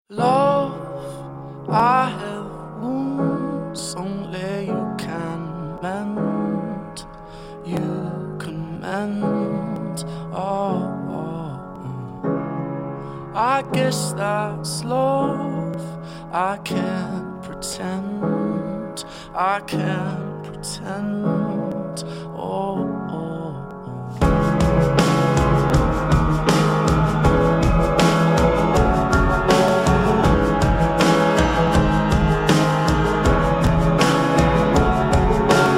Love, I have wounds only you can mend. You can mend. I guess that's love. I can't pretend. I can't pretend. Oh.